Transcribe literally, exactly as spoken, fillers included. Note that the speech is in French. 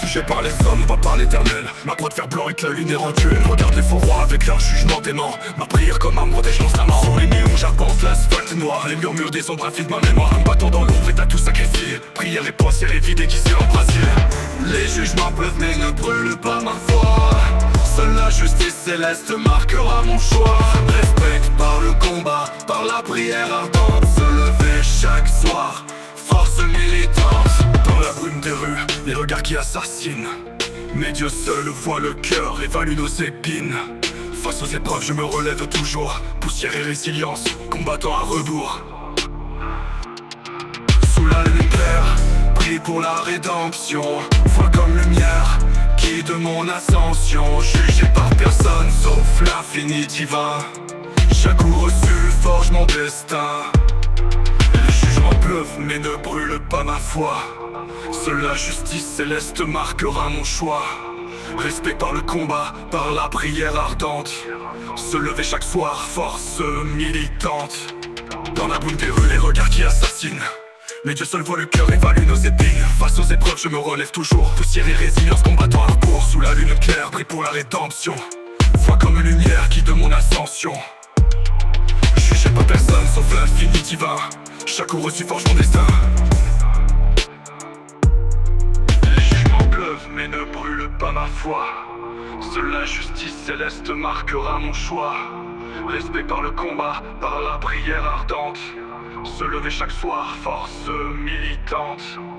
Jugé par les hommes, pas par l'éternel. Ma croix de fer blanc avec la lune éventuelle. Regarde les faux rois avec leur jugement dément. Ma prière comme arme protège constamment. Sous les néons j'arpente l'asphalte noir. Les murmures des ombres infident ma mémoire. Un bâton dans l'ombre et t'as tout sacrifié. Prière et pensière et vie déguisée en brasier. Les jugements peuvent mais ne brûlent pas ma foi. Seule la justice céleste marquera mon choix. Respect par le combat, par la prière ardente. Se lever chaque soir, force militante. Dans la brume des rues, les regards qui assassinent. Mais Dieu seul voit le cœur, évalue nos épines. Face aux épreuves je me relève toujours. Poussière et résilience, combattant à rebours. Sous la lumière, prie pour la rédemption. Foi comme lumière, guide mon ascension. Jugé par personne sauf l'infini divin. Chaque coup reçu forge mon destin. Les jugements pleuvent mais ne brûlent pas ma foi. Seule la justice céleste marquera mon choix. Respect par le combat, par la prière ardente. Se lever chaque soir, force militante. Dans la boule des rues, les regards qui assassinent. Mais Dieu seul voit le cœur, évalue nos épines. Face aux épreuves, je me relève toujours. Poussière et résilience, combattant à rebours. Sous la lune claire, prie pour la rédemption. Foi comme une lumière qui de mon ascension. Jugé pas personne sauf l'infini divin. Chaque coup reçu forge mon destin. Les jugements pleuvent mais ne brûlent pas ma foi. Seule la justice céleste marquera mon choix. Respect par le combat, par la prière ardente. Se lever chaque soir, force militante.